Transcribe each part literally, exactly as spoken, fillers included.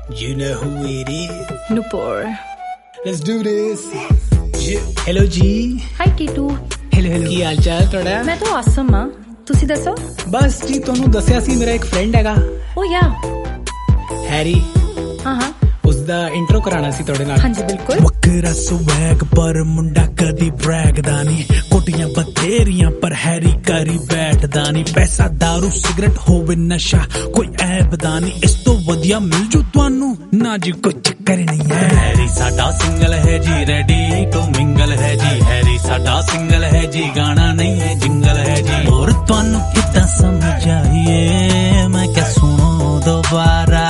You know who it is. Nupur. Let's do this. Hello ji. Hi Titu. Hello hello. ਕੀ ਹਾਲ ਚਾਲ ਤੁਹਾਡਾ? ਮੈਂ ਤਾਂ awesome ਹਾਂ, ਤੁਸੀਂ ਦੱਸੋ? ਬਸ ਜੀ ਤੁਹਾਨੂੰ ਦੱਸਿਆ ਸੀ ਮੇਰਾ ਇੱਕ ਫਰੈਂਡ ਹੈਗਾ। ਓ ਯਾ ਹੈਰੀ। ਹਾਂ ਹਾਂ ਉਸਦਾ ਇੰਟਰੋ ਕਰਾਣਾ ਸੀ ਤੁਹਾਡੇ ਨਾਲ। ਹਾਂਜੀ ਬਿਲਕੁਲ। ਵੱਖਰਾ ਸਵੈਗ ਪਰ ਮੁੰਡਾ ਕਦੀ ਬ੍ਰੈਗਦਾ ਨਹੀਂ, ਕੋਟੀਆਂ ਬਥੇਰੀਆਂ ਪਰ ਹੈਰੀ ਕਰੀ ਬੈਠਦਾ ਨਹੀਂ। ਪੈਸਾ ਦਾਰੂ ਸਿਗਰਟ ਹੋਵੇ ਨਸ਼ਾ ਕੋਈ ਐਬਦਾ ਨਹੀਂ, ਇਸ ਤੋਂ ਵਧੀਆ ਮਿਲ ਜੂ ਤੁਹਾਨੂੰ ਨਾ ਜੀ ਕੋਈ ਚੱਕਰ ਨਹੀਂ ਹੈ। ਹੈਰੀ ਸਾਡਾ ਸਿੰਗਲ ਹੈ ਜੀ, ਰੈਡੀ ਟੂ ਮਿੰਗਲ ਹੈ ਜੀ। ਹੈਰੀ ਸਾਡਾ ਸਿੰਗਲ ਹੈ ਜੀ, ਗਾਣਾ ਨਹੀਂ ਹੈ ਜਿੰਗਲ ਹੈ ਜੀ। ਹੋਰ ਤੁਹਾਨੂੰ ਕਿੱਦਾਂ ਸਮਝ ਆਈਏ, ਮੈਂ ਕਿਹਾ ਸੁਣੋ ਦੁਬਾਰਾ।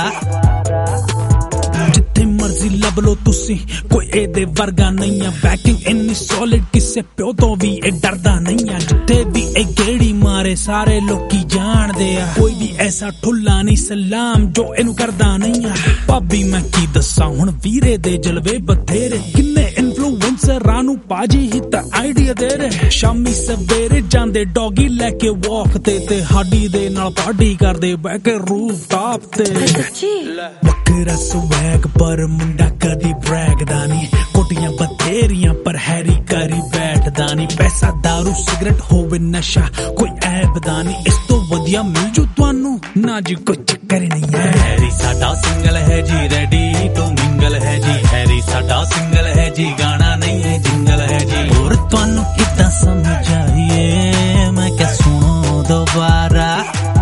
ਜਿੱਥੇ ਮਰਜ਼ੀ ਲੱਭ ਲੋ ਤੁਸੀਂ ਕੋਈ ਇਹਦੇ ਵਰਗਾ ਨਹੀਂ ਆ। ਬੈਕਿੰਗ ਇੰਨੀ ਸੋਲਿਡ ਕਿਸੇ ਪਿਓ ਤੋਂ ਵੀ ਇਹ ਡਰਦਾ ਨਹੀਂ ਆ। ਜਿੱਥੇ ਵੀ ਇਹ ਗੇੜੀ ਮਾਰੇ ਸਾਰੇ ਲੋਕੀ ਜਾਣਦੇ ਆ, ਕੋਈ ਵੀ ਐਸਾ ਠੁੱਲਾ ਨਹੀਂ ਸਲਾਮ ਜੋ ਇਹਨੂੰ ਕਰਦਾ ਨਹੀਂ ਆ। ਭਾਬੀ ਮੈਂ ਕੀ ਦੱਸਾਂ ਹੁਣ ਵੀਰੇ ਦੇ ਜਲਵੇ ਬਥੇਰੇ, ਕਿੰਨੇ ਇਨਫਲੂਐਂਸਰਾਂ ਨੂੰ ਪਾਜੀ ਹੀ ਤਾਂ ਆਈਡੀਆ ਦੇ ਰਹੇ। ਸ਼ਾਮੀ ਸਵੇਰੇ ਜਾਂਦੇ ਡੌਗੀ ਲੈ ਕੇ ਵਾਕ ਤੇ ਤੇ ਹਾਡੀ ਦੇ ਨਾਲ ਪਾਰਟੀ ਕਰਦੇ ਬਹਿ ਕੇ ਰੂਫ ਟਾਪ ਤੇ। ਵੱਖਰਾ ਸਵੈਗ ਪਰ ਮੁੰਡਾ ਕਦੀ ਬ੍ਰੈਗਦਾ ਨਹੀਂ, ਕੋਟੀਆਂ ਬਥੇਰੀਆਂ ਪਰ ਹੈਰੀ ਕਰੀ ਬੈਠਦਾ ਨਹੀਂ। ਪੈਸਾ ਦਾਰੂ ਸਿਗਰਟ ਹੋਵੇ ਨਸ਼ਾ ਕੋਈ ਐਬਦਾ ਨਹੀਂ, ਇਸ ਤੋਂ ਵਧੀਆ ਮਿਲ ਜੂ ਤੁਹਾਨੂੰ ਨਾ ਜੀ ਕੋਈ ਚੱਕਰ ਨਹੀਂ ਹੈ। ਹੈਰੀ ਸਾਡਾ ਸਿੰਗਲ ਹੈ ਜੀ, ਰੈਡੀ ਟੂ ਮਿੰਗਲ ਹੈ ਜੀ। ਹੈਰੀ ਸਾਡਾ ਸਿੰਗਲ ਹੈ ਜੀ, ਗਾਣਾ ਨਹੀਂ ਹੈ ਜਿੰਗਲ ਹੈ ਜੀ। ਹੋਰ ਤੁਹਾਨੂੰ ਕਿੱਦਾਂ ਸਮਝ ਆਈਏ, ਮੈਂ ਕਿਹਾ ਸੁਣੋ ਦੁਬਾਰਾ।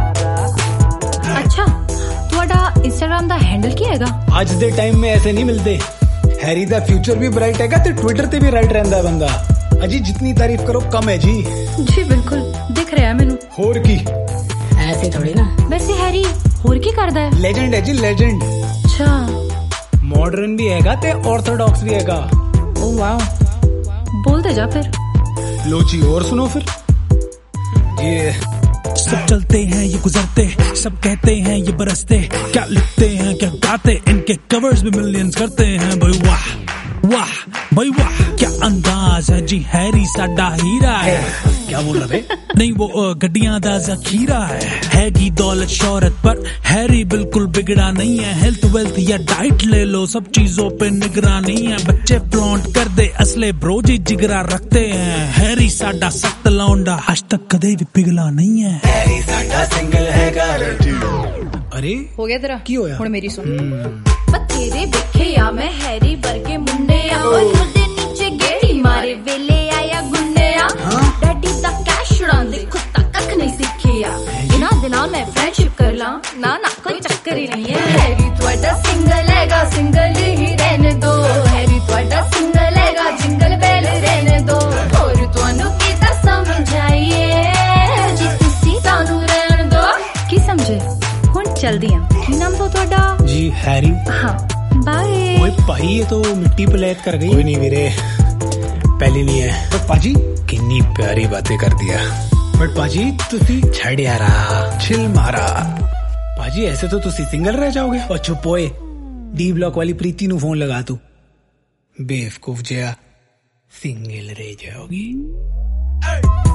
ਅੱਛਾ ਤੁਹਾਡਾ ਇੰਸਟਾਗ੍ਰਾਮ ਦਾ ਹੈਂਡਲ ਕੀ ਹੈਗਾ? ਅੱਜ ਦੇ ਟਾਈਮ में ऐसे नहीं मिलते। हैरी ਦਾ ਫਿਊਚਰ ਵੀ ਬ੍ਰਾਈਟ ਹੈਗਾ ਤੇ ਟਵਿੱਟਰ ਤੇ ਵੀ ਰਾਈਟ ਰਹਿੰਦਾ ਬੰਦਾ। ਅਜੀ ਜਿੰਨੀ ਤਾਰੀਫ ਕਰੋ ਕਮ ਹੈ ਜੀ। ਜੀ ਬਿਲਕੁਲ ਦਿਖ ਰਿਹਾ ਮੈਨੂੰ। ਹੋਰ ਕੀ ਐਸੇ ਥੋੜੀ ਨਾ। ਵੈਸੇ ਹੈਰੀ ਹੋਰ ਕੀ ਕਰਦਾ ਹੈ? ਲੈਜੈਂਡ ਹੈ ਜੀ ਲੈਜੈਂਡ। ਅੱਛਾ ਮਾਡਰਨ ਵੀ ਹੈਗਾ ਤੇ ਆਰਥੋਡॉक्स भी ਹੈਗਾ। ओ वाओ बोलते जा फिर। लो जी और सुनो फिर। ये सब चलते हैं ये गुजरते, सब कहते हैं ये बरसते, क्या लिखते हैं क्या गाते, इनके कवर्स भी मिलियंस करते हैं। भाई वाह वाह भाई वाह क्या अंदाज है जी, हैरी साडा हीरा है। क्या बोल रहे थे? नहीं वो गड्डियां दा जखीरा है। हैगी दौलत शोहरत पर हैरी बिल्कुल बिगड़ा नहीं है। हेल्थ वेल्थ या डाइट ले लो सब चीजों पे निगरानी है। बच्चे फ्लॉन्ट कर दे असले ब्रो जी जिगरा रखते हैं। हैरी साडा सख्त लौंडा आज तक कदे भी पिघला नहीं है। हैरी साडा सिंगल है अरे हो गया तेरा की होया? हुण मेरी सुन। बतेरे देखे या मैं हैरी वर्गे मुंडे आ, ओदे नीचे गेड़ी मारे वेले आया गुंडे आ। डैडी दा कैश उड़ांदे खुद तक कख नहीं सीखिया, इना दिना मैं फ्रेंडशिप कर ला ना ना कोई चक्कर ही नहीं है। हैरी तुहाडा सिंगल हैगा सिंगल ही रहने दो। हैरी तुहाडा सिंगल हैगा जिंगल बेल रहने दो। और तुहानू कीता समझाइए जी तुसी सानू रहन दो। की समझे हुण चलदी आ। की नाम तो तुहाडा? जी हैरी। हाँ बाय। ओए भाई ये तो मिट्टी पलेत कर गई। कोई नहीं वीरे पहली नहीं है। बट पाजी कितनी प्यारी बातें कर दिया। बट पाजी तुसी छड़ यारा छिल मारा। पाजी ऐसे तो तुसी सिंगल रह जाओगे। और चुप होए डी ब्लॉक वाली प्रीति नु फोन लगा तू बेवकूफ जया सिंगल रह जाओगी।